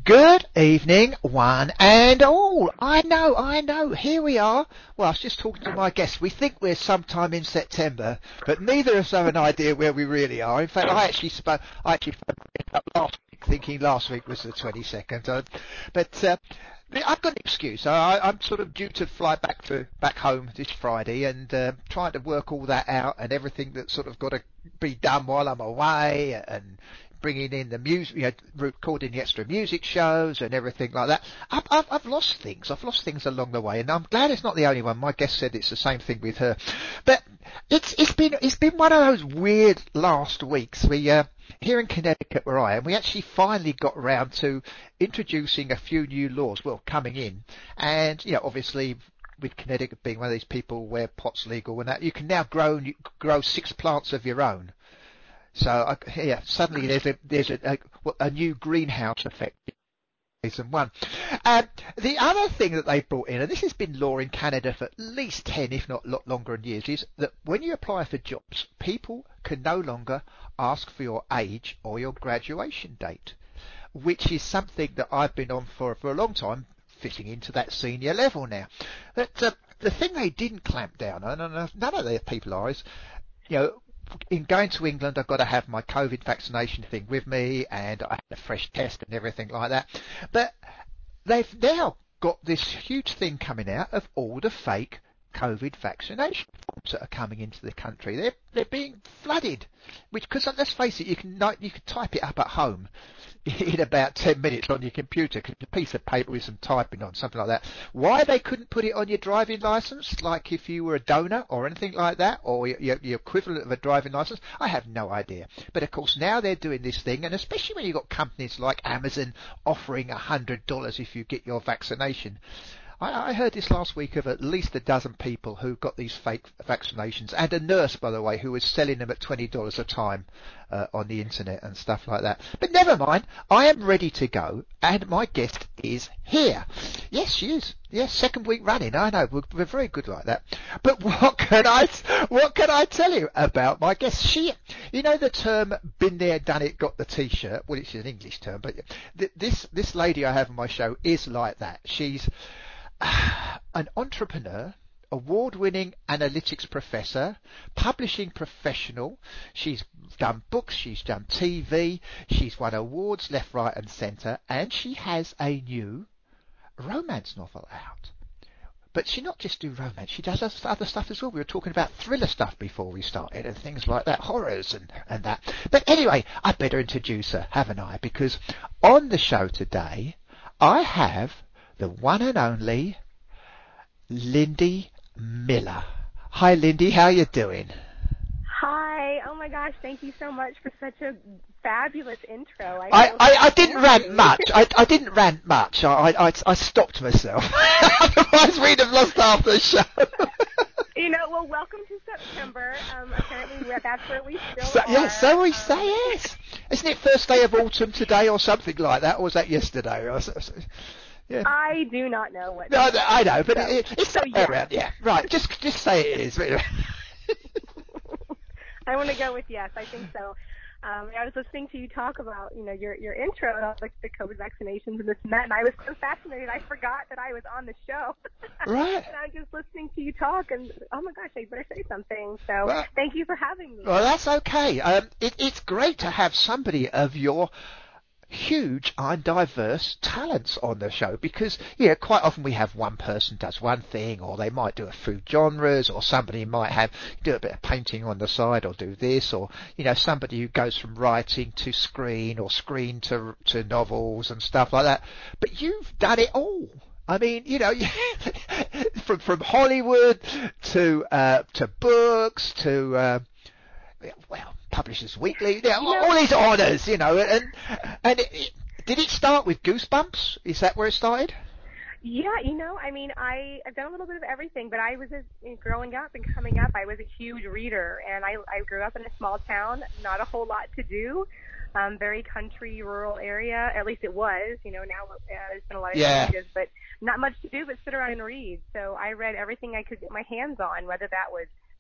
Good evening, one and all. I know. Here we are. Well, I was just talking to my guest. We think we're sometime in September, but neither of us have an idea where we really are. In fact, I actually phoned up last week, thinking last week was the 22nd. I've got an excuse. I'm sort of due to fly back home this Friday, and trying to work all that out and everything that's sort of got to be done while I'm away, and bringing in the music, recording the extra music shows and everything like that. I've lost things. I've lost things along the way, and I'm glad it's not the only one. My guest said it's the same thing with her, but it's been one of those weird last weeks. We here in Connecticut where I am, we actually finally got around to introducing a few new laws. Well, coming in, and obviously, with Connecticut being one of these people where pot's legal and that, you can now grow 6 plants of your own. So suddenly there's a new greenhouse effect. Season one. The other thing that they brought in, and this has been law in Canada for at least 10, if not a lot longer in years, is that when you apply for jobs, people can no longer ask for your age or your graduation date, which is something that I've been on for a long time, fitting into that senior level now. But the thing they didn't clamp down on, and none of the people are, is, in going to England, I've got to have my COVID vaccination thing with me, and I had a fresh test and everything like that. But they've now got this huge thing coming out of all the fake COVID vaccination forms that are coming into the country. They're being flooded, because let's face it, you can type it up at home in about 10 minutes on your computer, a piece of paper with some typing on, something like that. Why they couldn't put it on your driving license, like if you were a donor or anything like that, or your equivalent of a driving license, I have no idea. But of course now they're doing this thing, and especially when you've got companies like Amazon offering $100 if you get your vaccination. I heard this last week of at least a dozen people who got these fake vaccinations, and a nurse, by the way, who was selling them at $20 a time on the internet and stuff like that. But never mind, I am ready to go, and my guest is here. Yes, she is. Yes, second week running. I know, we're very good like that. But what can I tell you about my guest? She, the term "been there, done it, got the T-shirt." Well, it's an English term, but this lady I have on my show is like that. She's an entrepreneur, award-winning analytics professor, publishing professional. She's done books, she's done TV, she's won awards left, right and centre, and she has a new romance novel out. But she not just do romance, she does other stuff as well. We were talking about thriller stuff before we started, and things like that, horrors and that. But anyway, I'd better introduce her, haven't I? Because on the show today, I have the one and only Lindy Miller. Hi, Lindy. How you doing? Hi. Oh my gosh. Thank you so much for such a fabulous intro. I didn't rant much. I didn't rant much. I stopped myself. Otherwise, we'd have lost half the show. Well, welcome to September. Apparently, that's where we still are. Yes, so we say, yes. Isn't it first day of autumn today or something like that? Or was that yesterday? Yeah. I do not know what. No, I know, but it's somewhere around. Yeah, right. Just say it is. I want to go with yes. I think so. I was listening to you talk about, your intro and all the COVID vaccinations and this and that, and I was so fascinated I forgot that I was on the show. Right. And I'm just listening to you talk, and oh my gosh, I better say something. So thank you for having me. Well, that's okay. It's great to have somebody of your huge and diverse talents on the show, because quite often we have one person does one thing, or they might do a food genres, or somebody might do a bit of painting on the side, or do this, or somebody who goes from writing to screen, or screen to novels and stuff like that. But you've done it all. I mean, from Hollywood to books to Publishers Weekly, all these honours, and did it start with Goosebumps? Is that where it started? Yeah, I've done a little bit of everything, but I was growing up and coming up, I was a huge reader, and I grew up in a small town, not a whole lot to do, very country, rural area, at least it was, now there's been a lot of changes, but not much to do but sit around and read. So I read everything I could get my hands on, whether that was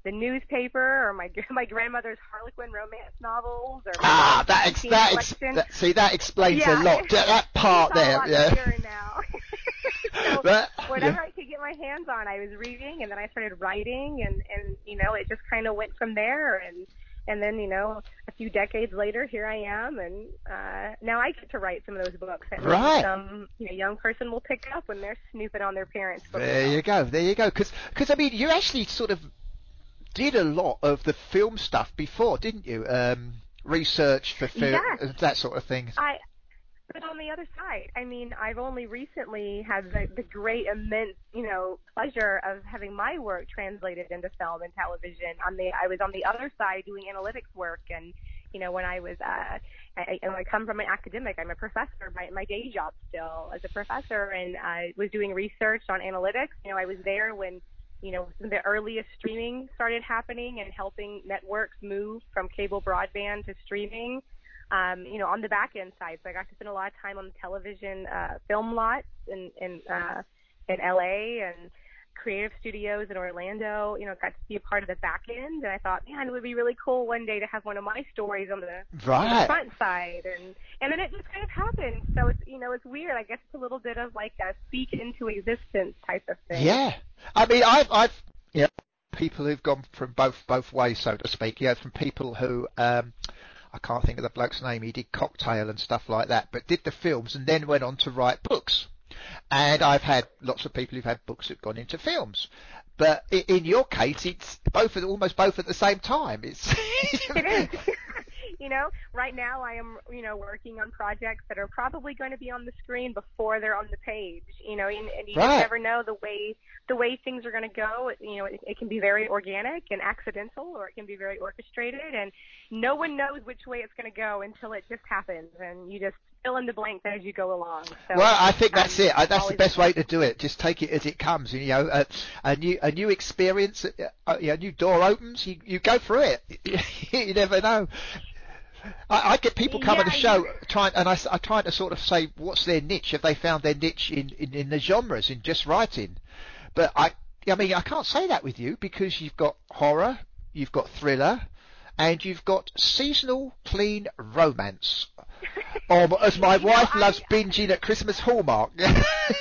the newspaper or my my grandmother's Harlequin romance novels or my Ah, mom's collection. that explains a Yeah, lot. That part it's all a there, lot yeah. clearer now. So But, whatever I could get my hands on, I was reading, and then I started writing, and it just kind of went from there, and then a few decades later, here I am, and now I get to write some of those books that maybe right. some young person will pick up when they're snooping on their parents' There bookshelf. you go. Because I mean, you actually sort of did a lot of the film stuff before, didn't you? Research for film, Yes, that sort of thing. but on the other side, I mean, I've only recently had the great, immense, pleasure of having my work translated into film and television. I was on the other side doing analytics work, and when I was, I come from an academic. I'm a professor. My day job still as a professor, and I was doing research on analytics. I was there when some of the earliest streaming started happening and helping networks move from cable broadband to streaming. On the back end side. So I got to spend a lot of time on the television film lots in LA and creative studios in Orlando. Got to be a part of the back end, and I thought, man, it would be really cool one day to have one of my stories on the front side, and then it just kind of happened. So it's weird. I guess it's a little bit of like a speak into existence type of thing. Yeah, I mean, I've people who've gone from both ways, so to speak. From people who I can't think of the bloke's name. He did Cocktail and stuff like that, but did the films and then went on to write books. And I've had lots of people who've had books that have gone into films. But in your case, it's almost both at the same time. It is. Right now I am, working on projects that are probably going to be on the screen before they're on the page, and you just never know the way things are going to go. It can be very organic and accidental, or it can be very orchestrated, and no one knows which way it's going to go until it just happens, and you just fill in the blanks as you go along. So, well, I think that's it. That's the best way to do it. Just take it as it comes. A new experience, a new door opens. You go through it. You never know. I get people come on the show I try to sort of say what's their niche. Have they found their niche in the genres, in just writing? But I mean, I can't say that with you because you've got horror, you've got thriller, and you've got seasonal clean romance. Or as my wife loves binging at Christmas Hallmark. Yeah,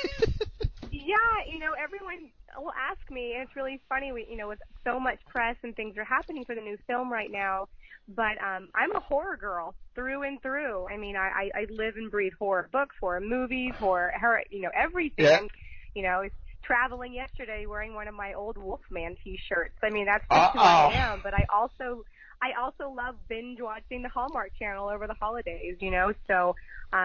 everyone will ask me, and it's really funny, with so much press and things are happening for the new film right now, but I'm a horror girl through and through. I mean, I live and breathe horror books, horror movies, horror, everything. Yeah. And, I was traveling yesterday wearing one of my old Wolfman T-shirts. I mean, that's just who I am, but I also love binge watching the Hallmark Channel over the holidays, so,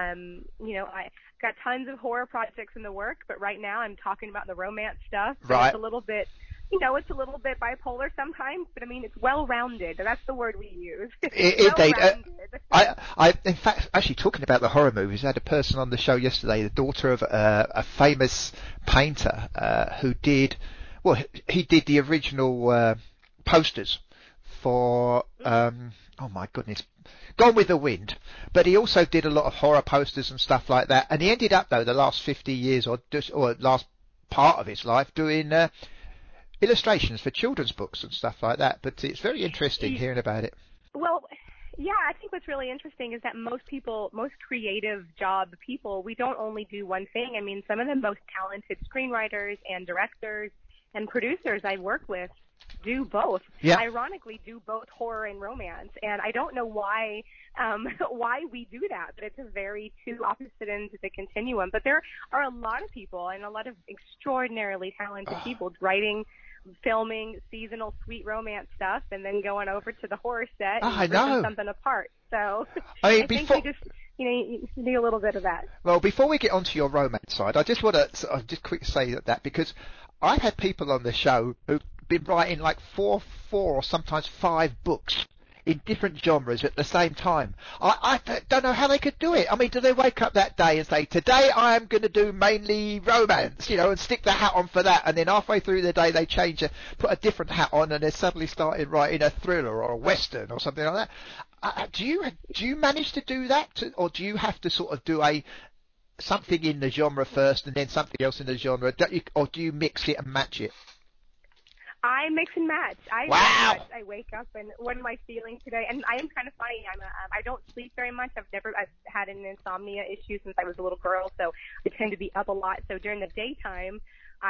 I got tons of horror projects in the work, but right now I'm talking about the romance stuff. So Right. It's a little bit, it's a little bit bipolar sometimes, but I mean, it's well-rounded. That's the word we use. Well-rounded. I, in fact, actually talking about the horror movies, I had a person on the show yesterday, the daughter of a famous painter, who did, he did the original, posters for, oh my goodness, Gone with the Wind, but he also did a lot of horror posters and stuff like that, and he ended up though the last 50 years or last part of his life doing illustrations for children's books and stuff like that. But it's very interesting hearing about it. Well, yeah, I think what's really interesting is that most creative job people, we don't only do one thing. I mean, some of the most talented screenwriters and directors and producers I work with do both. Yeah. Ironically, do both horror and romance, and I don't know why we do that, but it's a very two opposite ends of the continuum. But there are a lot of people and a lot of extraordinarily talented people writing, filming seasonal sweet romance stuff, and then going over to the horror set and ripping something apart. So I think we just you need a little bit of that. Well, before we get onto your romance side, I just want to just quick say that because I've had people on the show who've been writing like four or sometimes 5 books in different genres at the same time. I don't know how they could do it. I mean, do they wake up that day and say, today I am going to do mainly romance, and stick the hat on for that, and then halfway through the day they put a different hat on, and they're suddenly started writing a thriller or a western or something like that. Do you manage to do that, or do you have to sort of do something in the genre first and then something else in the genre, or do you mix it and match it? I mix and match. Wow. I wake up and what am I feeling today? And I am kind of funny. I don't sleep very much. I've had an insomnia issue since I was a little girl, so I tend to be up a lot. So during the daytime,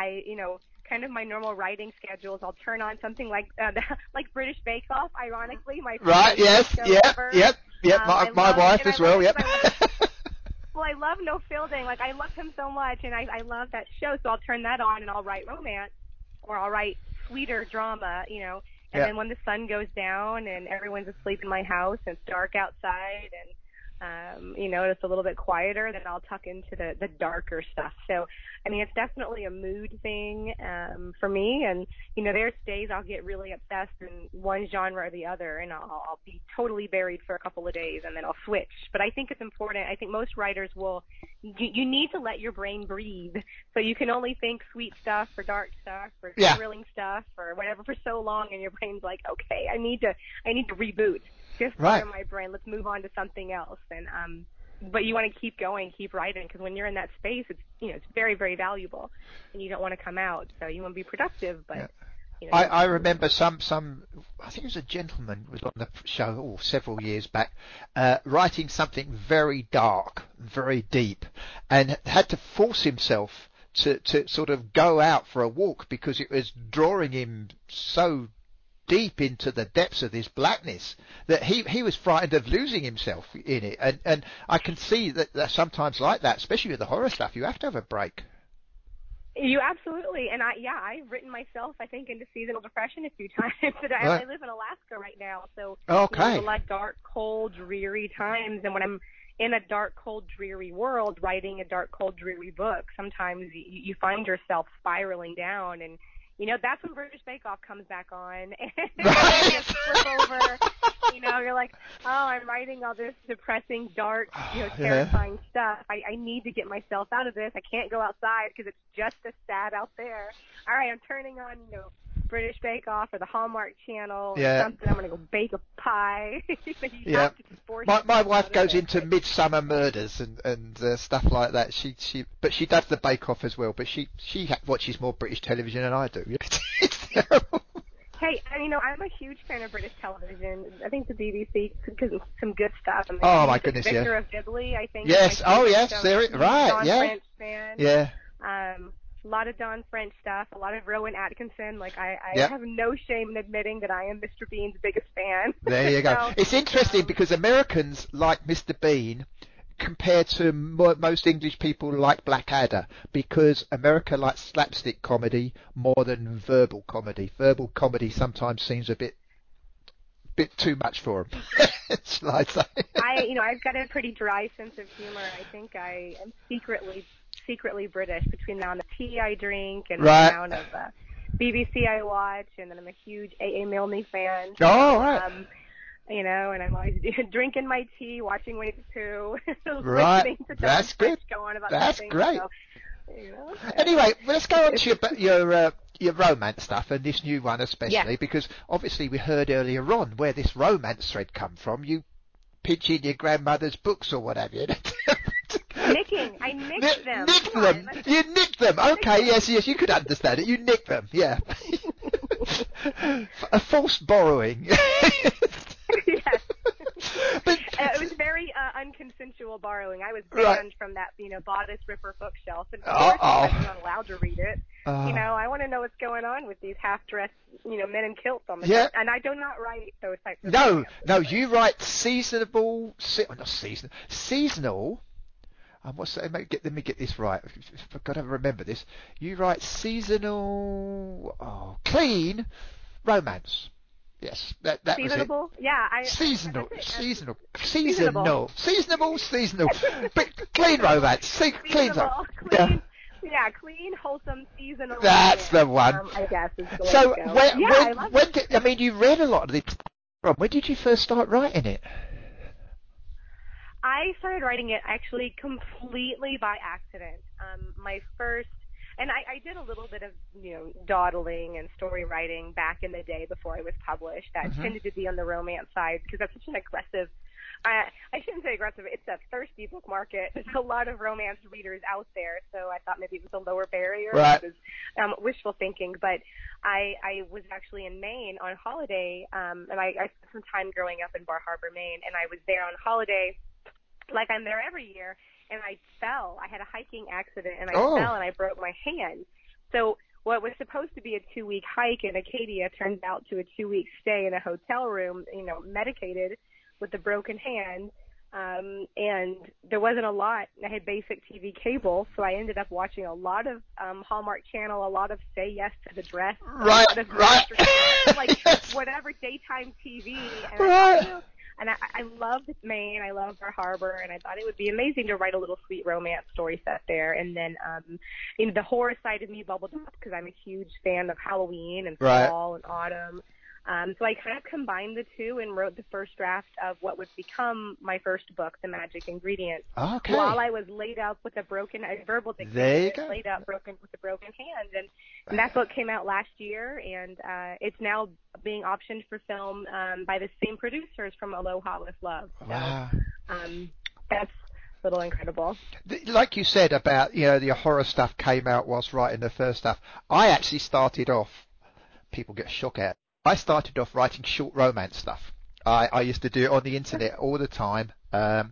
kind of my normal writing schedules, I'll turn on something like like British Bake Off. Ironically, my Right. Yes. show Yep. ever. Yep. My wife as well. Yep. Well, I love Noel Fielding. Like, I love him so much, and I love that show, so I'll turn that on, and I'll write romance, or I'll write sweeter drama, and then when the sun goes down and everyone's asleep in my house and it's dark outside and, it's a little bit quieter, then I'll tuck into the darker stuff. So, I mean, it's definitely a mood thing for me, and, there's days I'll get really obsessed in one genre or the other, and I'll be totally buried for a couple of days, and then I'll switch. But I think it's important. I think most writers you need to let your brain breathe. So you can only think sweet stuff or dark stuff or thrilling stuff or whatever for so long, and your brain's like, okay, I need to reboot. Just part of my brain. Let's move on to something else. And but you want to keep going, keep writing, because when you're in that space, it's it's very, very valuable, and you don't want to come out. So you want to be productive, but. I remember some I think it was a gentleman was on the show several years back, writing something very dark, very deep, and had to force himself to sort of go out for a walk because it was drawing him so deep into the depths of this blackness that he was frightened of losing himself in it. And I can see that sometimes like that, especially with the horror stuff, you have to have a break. You absolutely, and I've written myself, I think, into seasonal depression a few times. I live in Alaska right now, so okay. There's a lot of dark, cold, dreary times, and when I'm in a dark, cold, dreary world, writing a dark, cold, dreary book, sometimes you find yourself spiraling down, and that's when British Bake Off comes back on, and you flip over. You're like, oh, I'm writing all this depressing, dark, terrifying stuff. I need to get myself out of this. I can't go outside because it's just as sad out there. All right, I'm turning on, British Bake Off or the Hallmark Channel or something. I'm going to go bake a pie. My wife goes into Midsummer Murders and stuff like that. But she does the Bake Off as well. But she watches more British television than I do. It's terrible. Hey, I'm a huge fan of British television. I think the BBC because some good stuff. Oh my goodness, Vicar of Dibley, I think. Yes. Oh yes. Right. Don French fan. Yeah. A lot of Don French stuff, a lot of Rowan Atkinson. Like I have no shame in admitting that I am Mr. Bean's biggest fan. There you go. It's interesting because Americans like Mr. Bean compared to most English people like Blackadder, because America likes slapstick comedy more than verbal comedy. Verbal comedy sometimes seems a bit too much for them. Shall I say? I've got a pretty dry sense of humor. I think I am secretly British between the amount of tea I drink and the amount of BBC I watch, and then I'm a huge A.A. Milne fan. Oh, right. And I'm always drinking my tea, watching Winnie the Pooh, right. listening to That's good. Go on about That's something, great. So, Anyway, let's go on to your romance stuff, and this new one especially, because obviously we heard earlier on where this romance thread come from. You pinch in your grandmother's books or what have you. Nicking. I nicked them. Nicked them. You nicked them. Okay, yes, you could understand it. You nicked them, yeah. A forced borrowing. Yes. But it was very unconsensual borrowing. I was banned from that, bodice ripper bookshelf, and of course I was not allowed to read it. I want to know what's going on with these half-dressed, men in kilts on the front. And I do not write those types of things. No, you write seasonal. What's that? Let me get this right. I've got to remember this. You write seasonal, clean romance. Yes, that was it. Seasonable? Yeah, seasonal. But clean romance. Clean. Clean, wholesome, seasonal. That's the one. I guess is the way so to go. when you read a lot of this, when did you first start writing it? I started writing it actually completely by accident. My first, and I did a little bit of, dawdling and story writing back in the day before I was published. That tended to be on the romance side because that's such an aggressive I shouldn't say aggressive. It's a thirsty book market. There's a lot of romance readers out there, so I thought maybe it was a lower barrier. Right. Which is wishful thinking. But I was actually in Maine on holiday, and I spent some time growing up in Bar Harbor, Maine, and I was there on holiday, like I'm there every year, and I fell. I had a hiking accident, and I fell, and I broke my hand. So what was supposed to be a 2-week hike in Acadia turned out to a 2-week stay in a hotel room, medicated with a broken hand. And there wasn't a lot. I had basic TV cable, so I ended up watching a lot of Hallmark Channel, a lot of Say Yes to the Dress, right, a lot of like whatever daytime TV. And I loved Maine. I loved Bar Harbor, and I thought it would be amazing to write a little sweet romance story set there. And then, the horror side of me bubbled up because I'm a huge fan of Halloween and fall and autumn. So I kind of combined the two and wrote the first draft of what would become my first book, The Magic Ingredient. Okay. While I was laid up with a broken verbal dictation, there you go. laid up with a broken hand, and that book came out last year, and it's now being optioned for film by the same producers from Aloha with Love. So, wow. That's a little incredible. Like you said about the horror stuff came out whilst writing the first stuff. I actually started off. People get shocked at. I started off writing short romance stuff. I used to do it on the internet all the time, and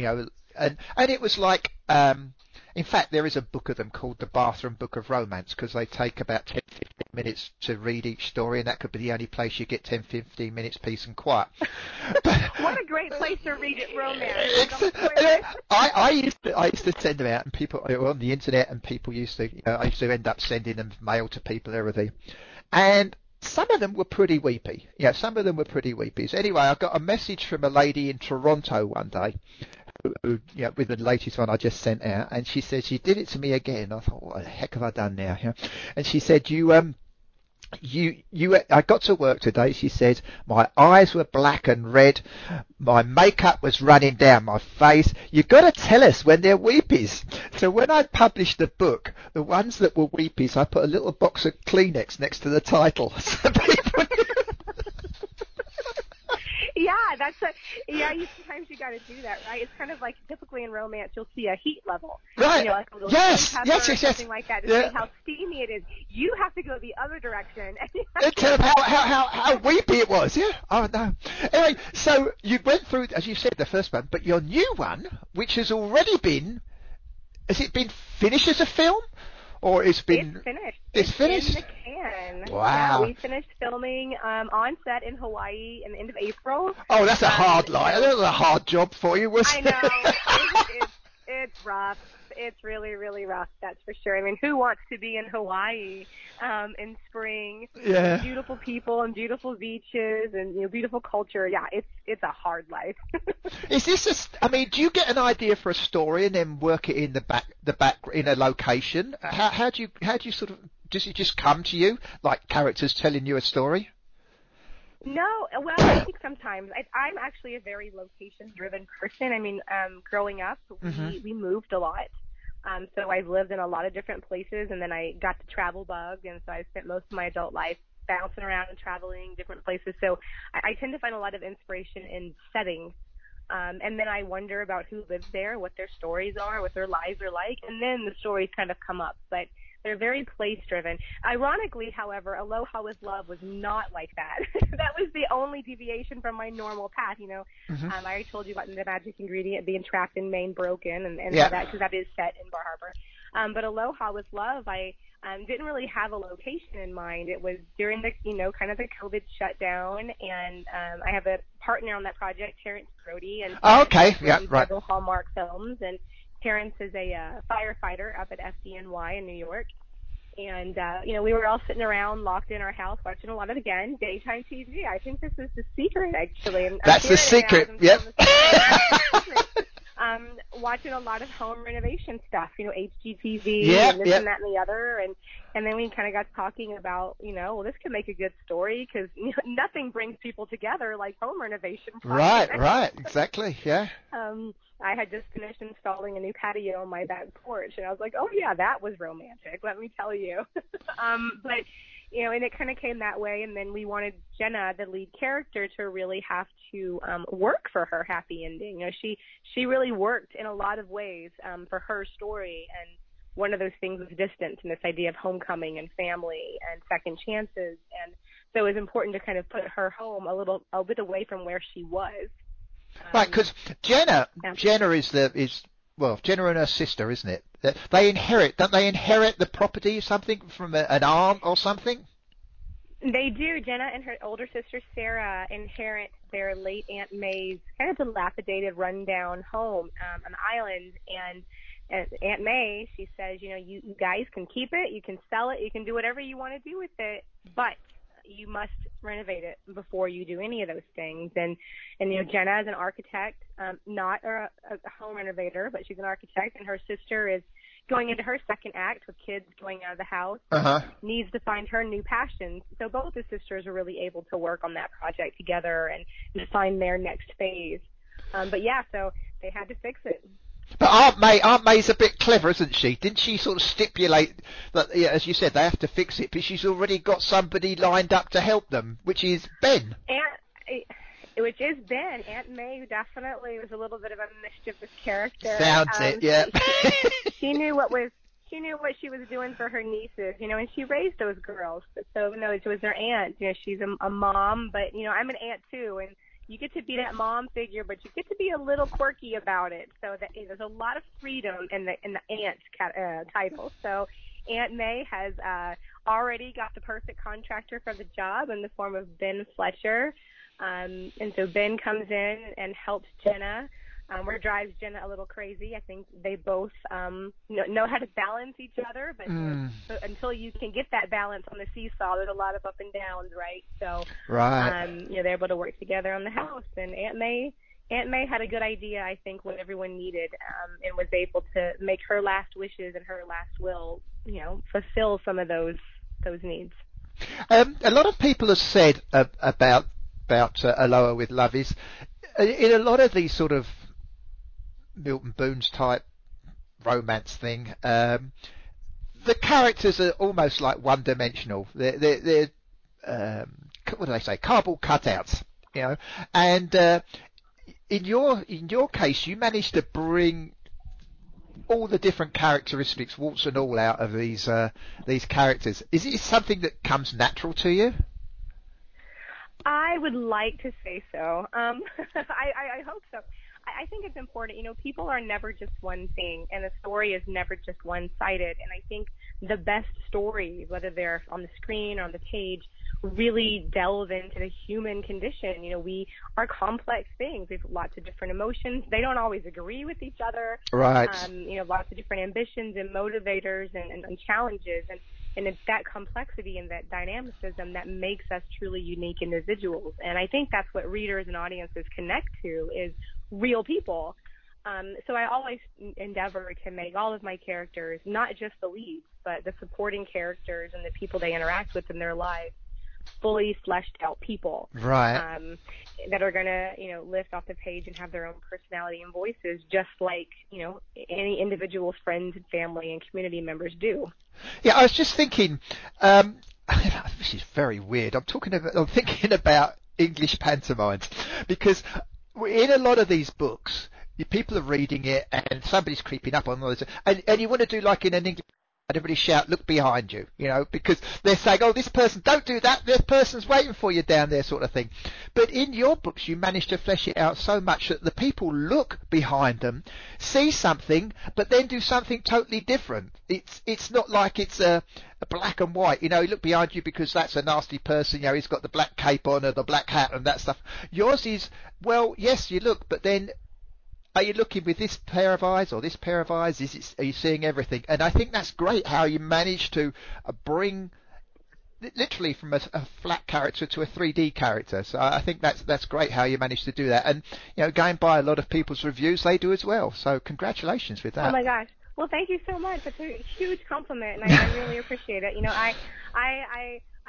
it was like, in fact, there is a book of them called The Bathroom Book of Romance because they take about 10-15 minutes to read each story, and that could be the only place you get 10-15 minutes peace and quiet. What a great place to read romance. I used to send them out, and people were on the internet, and people used to, I used to end up sending them mail to people and everything, and some of them were pretty weepy. Yeah, some of them were pretty weepy. So anyway, I got a message from a lady in Toronto one day, who with the latest one I just sent out, and she said she did it to me again. I thought, what the heck have I done now? Yeah. And she said, I got to work today, she said, my eyes were black and red, my makeup was running down my face. You got to tell us when they're weepies. So when I published the book, the ones that were weepies, I put a little box of Kleenex next to the title. So people sometimes you got to do that, right? It's kind of like typically in romance, you'll see a heat level, right? Like a little yes, something like that to see how steamy it is. You have to go the other direction. And tell them how weepy it was. Yeah. Oh no. Anyway, so you went through, as you said, the first one, but your new one, which has already been, has it been finished as a film? Or it's finished. It's finished. In the can. Wow. Yeah, we finished filming on set in Hawaii in the end of April. Oh, that's a hard lie. That was a hard job for you, wasn't it? I know. It's rough. It's really, really rough. That's for sure. I mean, who wants to be in Hawaii in spring? Yeah. Beautiful people and beautiful beaches and beautiful culture. Yeah, it's a hard life. Is this do you get an idea for a story and then work it in the back in a location? How do you sort of, does it just come to you like characters telling you a story? No, well, I think sometimes I'm actually a very location-driven person. I mean, growing up, we moved a lot, so I've lived in a lot of different places, and then I got the travel bug, and so I spent most of my adult life bouncing around and traveling different places. So I tend to find a lot of inspiration in settings, and then I wonder about who lives there, what their stories are, what their lives are like, and then the stories kind of come up. But they're very place-driven. Ironically, however, Aloha with Love was not like that. That was the only deviation from my normal path. I already told you about The Magic Ingredient being trapped in Maine, broken, and that because that is set in Bar Harbor. But Aloha with Love, I didn't really have a location in mind. It was during the kind of the COVID shutdown, and I have a partner on that project, Terrence Brody, and several Hallmark films, and Terrence is a firefighter up at FDNY in New York. And, we were all sitting around locked in our house watching a lot of, again, daytime TV. I think this is the secret, actually. And that's the secret. Yep. Watching a lot of home renovation stuff, HGTV and this and that and the other. And then we kind of got talking about, well, this could make a good story because nothing brings people together like home renovation projects. Right. Exactly. Yeah. I had just finished installing a new patio on my back porch, and I was like, oh, yeah, that was romantic, let me tell you. But, and it kind of came that way. And then we wanted Jenna, the lead character, to really have to work for her happy ending. She really worked in a lot of ways for her story. And one of those things was distance and this idea of homecoming and family and second chances. And so it was important to kind of put her home a bit away from where she was. Right, because Jenna is Jenna and her sister, isn't it? Don't they inherit the property or something from an aunt or something? They do. Jenna and her older sister Sarah inherit their late Aunt May's kind of dilapidated, rundown home on the island. And Aunt May, she says, you guys can keep it, you can sell it, you can do whatever you want to do with it, but you must renovate it before you do any of those things. And Jenna is an architect, not a home renovator, but she's an architect, and her sister is going into her second act with kids going out of the house, needs to find her new passions. So both the sisters are really able to work on that project together and find their next phase. So they had to fix it. But Aunt May's a bit clever, isn't she? Didn't she sort of stipulate that, as you said, they have to fix it, but she's already got somebody lined up to help them, which is Ben. Which is Ben. Aunt May definitely was a little bit of a mischievous character. Sounds it, yeah. She knew what she was doing for her nieces, and she raised those girls. So it was their aunt. She's a mom, but I'm an aunt too, and you get to be that mom figure, but you get to be a little quirky about it. So that there's a lot of freedom in the aunt title. So Aunt May has already got the perfect contractor for the job in the form of Ben Fletcher. And so Ben comes in and helps Jenna, or drives Jenna a little crazy. I think they both know how to balance each other, but until you can get that balance on the seesaw, there's a lot of up and downs, right? So they're able to work together on the house. And Aunt May had a good idea, I think, what everyone needed, and was able to make her last wishes and her last will, fulfill some of those needs. A lot of people have said about Aloha with Love is in a lot of these sort of Milton Boons type romance thing, the characters are almost like one dimensional. They're what do they say? Cardboard cutouts, And in your case, you managed to bring all the different characteristics, warts and all, out of these characters. Is it something that comes natural to you? I would like to say so. I hope so. I think it's important. People are never just one thing, and a story is never just one-sided. And I think the best stories, whether they're on the screen or on the page, really delve into the human condition. We are complex things. We have lots of different emotions. They don't always agree with each other. Right. Lots of different ambitions and motivators and challenges. And it's that complexity and that dynamicism that makes us truly unique individuals. And I think that's what readers and audiences connect to, is real people. So I always endeavor to make all of my characters, not just the leads, but the supporting characters and the people they interact with in their lives, fully fleshed out people. Right. That are going to, lift off the page and have their own personality and voices, just like, any individual's friends and family and community members do. Yeah, I was just thinking, this is very weird. I'm thinking about English pantomimes, because in a lot of these books, people are reading it and somebody's creeping up on others, and you want to do like in an English, everybody shout, look behind you, because they're saying, oh, this person, don't do that, this person's waiting for you down there, sort of thing. But in your books, you manage to flesh it out so much that the people look behind them, see something, but then do something totally different. It's not like it's a black and white, you look behind you because that's a nasty person, he's got the black cape on or the black hat and that stuff. Yours is, well, yes, you look, but then are you looking with this pair of eyes or this pair of eyes? Are you seeing everything? And I think that's great how you manage to bring literally from a flat character to a 3D character. So I think that's great how you managed to do that. And going by a lot of people's reviews, they do as well. So congratulations with that. Oh my gosh. Well, thank you so much. That's a huge compliment, and I really appreciate it. I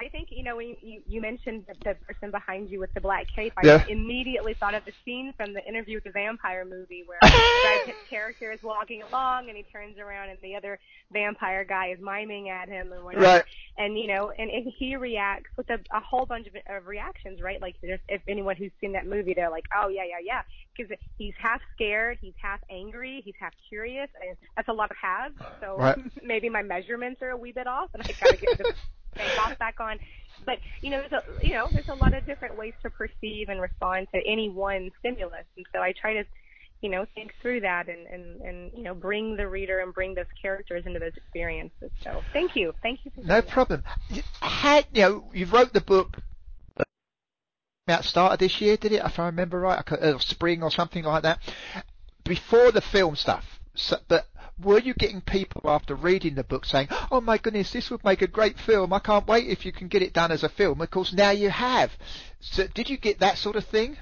I think, when you mentioned the person behind you with the black cape, I Yeah. immediately thought of the scene from the Interview with the Vampire movie where Brad Pitt's character is walking along and he turns around and the other vampire guy is miming at him and whatever. Right. And, and he reacts with a whole bunch of reactions, right? Like, if anyone who's seen that movie, they're like, oh, yeah. Because he's half scared, he's half angry, he's half curious. And that's a lot of halves. So Right. maybe my measurements are a wee bit off and I got to get the face-off back on. But, there's a lot of different ways to perceive and respond to any one stimulus. And so I try to, think through that and bring the reader and bring those characters into those experiences. So thank you. Thank you for No problem. You wrote the book out start of this year, did it? If I remember right, spring or something like that, before the film stuff. But were you getting people after reading the book saying, "Oh my goodness, this would make a great film. I can't wait if you can get it done as a film"? Of course, now you have. So, did you get that sort of thing?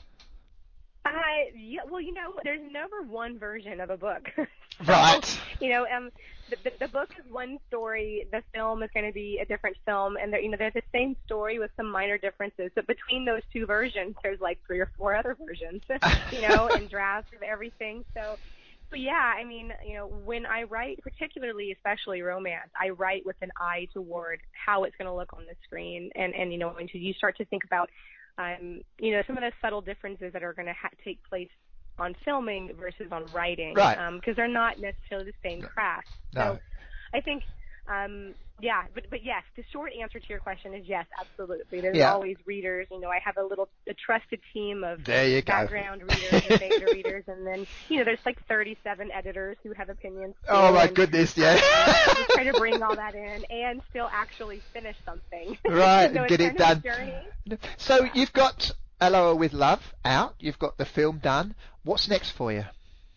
Yeah, well, there's never one version of a book. Right. The book is one story. The film is going to be a different film, and they're the same story with some minor differences. But between those two versions, there's like 3 or 4 other versions, and drafts of everything. So yeah, when I write, especially romance, I write with an eye toward how it's going to look on the screen, and when you start to think about some of the subtle differences that are going to take place on filming versus on writing, right? Because they're not necessarily the same craft. No. So I think, but yes, the short answer to your question is yes, absolutely. There's always readers. I have a trusted team of background readers and beta readers, and then there's like 37 editors who have opinions too, oh my goodness, yeah. Just try to bring all that in and still actually finish something. Right, so and get it done. So you've got LOL with Love out. You've got the film done. What's next for you?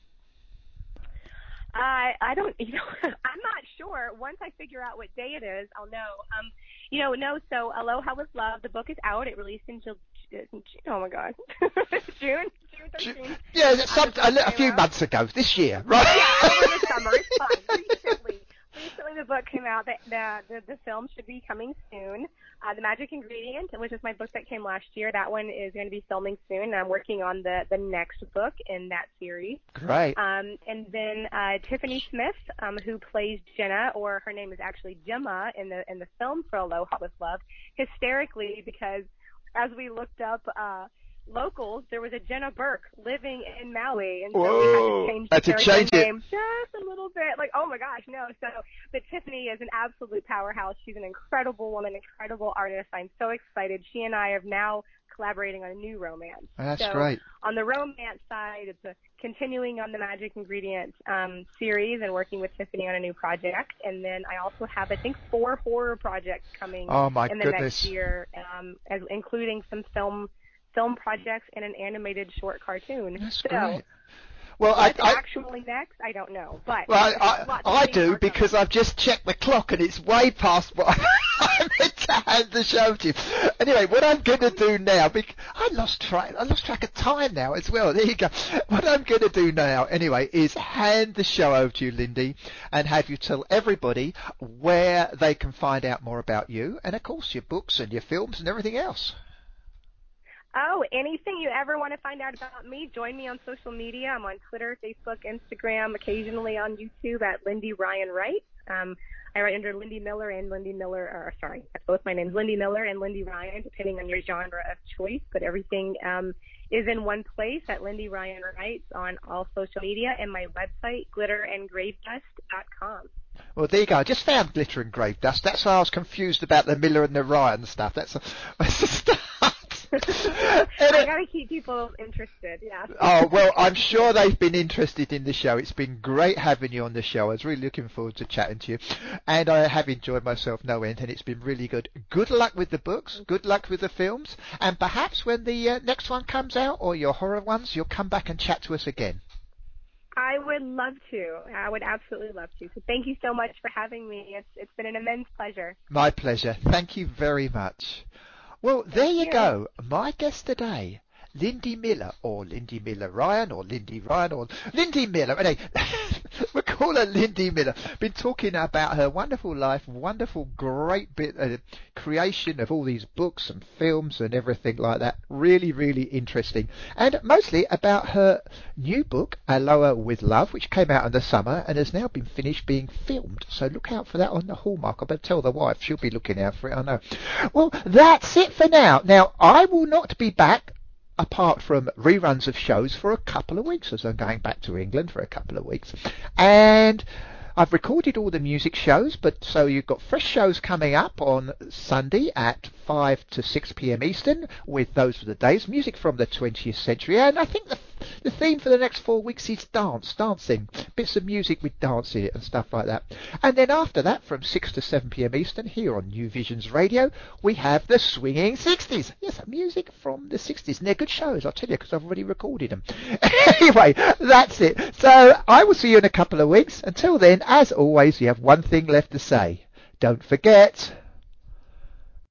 I don't, I'm not sure. Once I figure out what day it is, I'll know. So Aloha with Love, the book is out. It released in oh my God, June 13th. Yeah, a few months ago, this year, right? Yeah, over the summer. It's fine. Recently the book came out. The film should be coming soon. The Magic Ingredient, which is my book that came last year, that one is going to be filming soon. And I'm working on the next book in that series. Great. And then Tiffany Smith, who plays Jenna, or her name is actually Gemma in the film for Aloha with Love, hysterically, because as we looked up locals, there was a Jenna Burke living in Maui, and so we had to change the name just a little bit. Like, oh my gosh, no. But Tiffany is an absolute powerhouse. She's an incredible woman, incredible artist. I'm so excited. She and I are now collaborating on a new romance. That's great. On the romance side, it's continuing on the Magic Ingredient series and working with Tiffany on a new project. And then I also have, I think, 4 horror projects coming in the next year, including some film projects and an animated short cartoon. That's great. Well, what's actually next, I don't know. But I do, because I've just checked the clock and it's way past what I meant to hand the show to you. Anyway, what I'm going to do now, because I lost track of time now as well. There you go. What I'm going to do now, anyway, is hand the show over to you, Lindy, and have you tell everybody where they can find out more about you, and of course your books and your films and everything else. Oh, anything you ever want to find out about me, join me on social media. I'm on Twitter, Facebook, Instagram, occasionally on YouTube at Lindy Ryan Wright. I write under Lindy Miller and that's both my names, Lindy Miller and Lindy Ryan, depending on your genre of choice. But everything is in one place at Lindy Ryan Wright on all social media, and my website, glitteranddgravedust.com. Well, there you go. I just found Glitter and Grave Dust. That's why I was confused about the Miller and the Ryan stuff. That's a start. I gotta keep people interested, yeah. Oh, well, I'm sure they've been interested in the show. It's been great having you on the show. I was really looking forward to chatting to you. And I have enjoyed myself no end, and it's been really good. Good luck with the books. Good luck with the films. And perhaps when the next one comes out, or your horror ones, you'll come back and chat to us again. I would love to. I would absolutely love to. So thank you so much for having me. It's been an immense pleasure. My pleasure. Thank you very much. Well, there you go. My guest today, Lindy Miller, or Lindy Miller Ryan, or Lindy Ryan, or Lindy Miller. Anyway, call her Lindy Miller. Been talking about her wonderful life, wonderful, great bit creation of all these books and films and everything like that. Really, really interesting. And mostly about her new book, Aloha with Love, which came out in the summer and has now been finished being filmed. So look out for that on the Hallmark. I better tell the wife. She'll be looking out for it, I know. Well, that's it for now. Now, I will not be back apart from reruns of shows for a couple of weeks, as I'm going back to England for a couple of weeks. And I've recorded all the music shows, but so you've got fresh shows coming up on Sunday at 5 to 6 p.m. Eastern with those for the days, music from the 20th century. And I think the theme for the next 4 weeks is dancing, bits of music with dance in it and stuff like that. And then after that, from 6 to 7 p.m. Eastern, here on New Visions Radio, we have the Swinging 60s. Yes, music from the 60s. And they're good shows, I'll tell you, because I've already recorded them. Anyway, that's it. So I will see you in a couple of weeks. Until then, as always, you have one thing left to say. Don't forget...